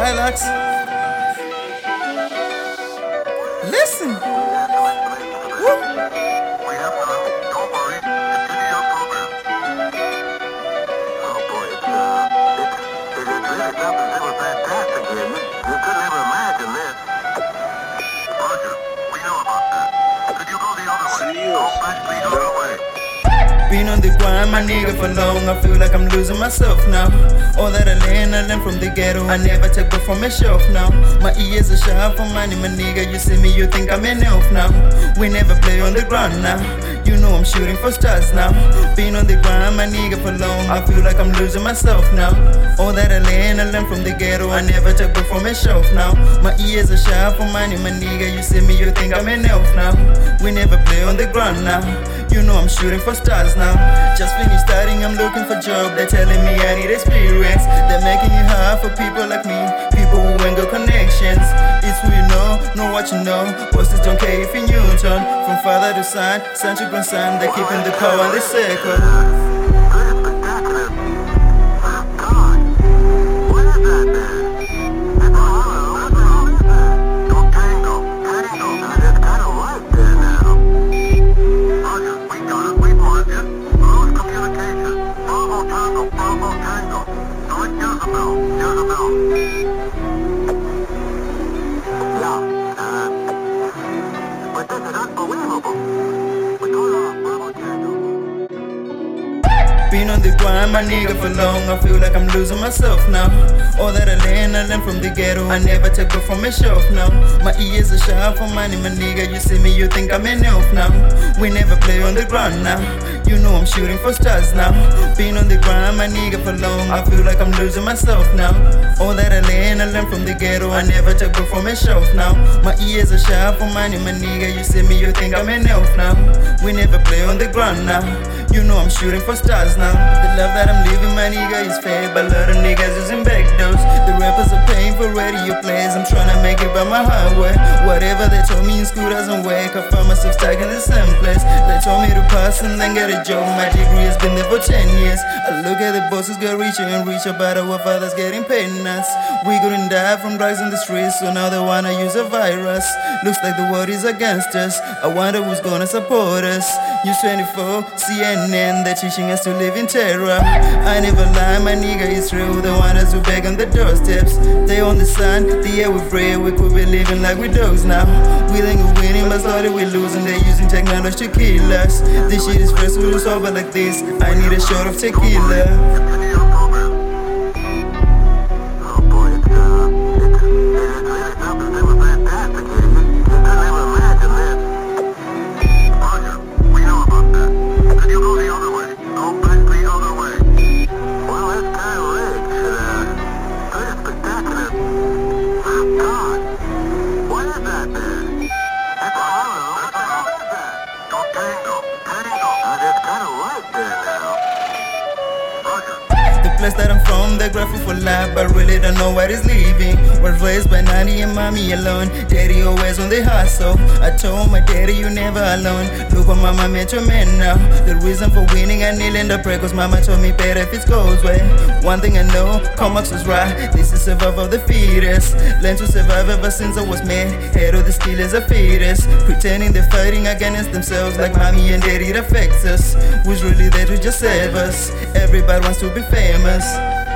Hilux. Listen. Woo. We have none. Don't worry. Continue your program. Oh boy, it really something super fantastic here. You couldn't ever imagine this. Roger, we know about that. Could you go the other way? Go back, please, other way. Been on the grind, my nigga, for long. I feel like I'm losing myself now. All that I learned from the ghetto. I never take it from a shelf now. My ears are sharp for money, my nigga. You see me, you think I'm an elf now. We never play on the ground now. You know I'm shooting for stars now. Been on the grind, my nigga, for long. I feel like I'm losing myself now. All that I learned from the ghetto. I never take it from a shelf now. My ears are sharp for money, my nigga. You see me, you think I'm an elf now. We never play on the ground now. You know I'm shooting for stars now. Just finished studying, I'm looking for job. They're telling me I need experience. They're making it hard for people like me, people who ain't got connections. It's who you know what you know. Bosses don't care if you're Newton. From father to son, son to grandson, they're keeping the power in the circle. Been on the grind, my nigga, for long. I feel like I'm losing myself now. All that I learned from the ghetto. I never take it from a shelf now. My ears are sharp for money, my nigga. You see me, you think I'm an elf now. We never play on the ground now. You know I'm shooting for stars now. Been on the grind, my nigga, for long. I feel like I'm losing myself now. All that I learned from the ghetto. I never take it from a shelf now. My ears are sharp for money, my nigga. You see me, you think I'm an elf now. We never play on the ground now. You know I'm shooting for stars now. The love that I'm living, my nigga, is fake, but a lot of niggas using backdoors. The rappers are paying for radio plays. I'm trying to make it by my hard way. Whatever they told me in school doesn't work. I found myself stuck in the same place. They told me to pass and then get a job. My degree has been there for 10 years. I look at the bosses get richer and richer, but our fathers getting paid us. We couldn't die from drugs in the streets, so now they wanna use a virus. Looks like the world is against us. I wonder who's gonna support us. News 24, CNN, they're teaching us to live in terror. I never lie, my nigga, it's real. They want us to beg on the doorsteps. They on the sun, the air we pray. We could be living like we dogs now. We think we're winning, but slowly we're losing. They're using technology to kill us. This shit is first, we'll solve it like this. I need a shot of tequila. The place that I'm from, they're grateful for life, but really don't know what is leaving. Was raised by nanny and mommy alone. Daddy always on the hustle. I told my daddy, you never alone. Look what mama meant to me now. The reason for winning, I kneel in the prayer, cause mama told me better if it goes way. One thing I know, Comax was right. This is survival of the fittest. Learn to survive ever since I was made. Head of the Steelers a fetus. Pretending they're fighting against themselves, like mommy and daddy, it affects us. Who's really there to just save us? Everybody wants to be famous.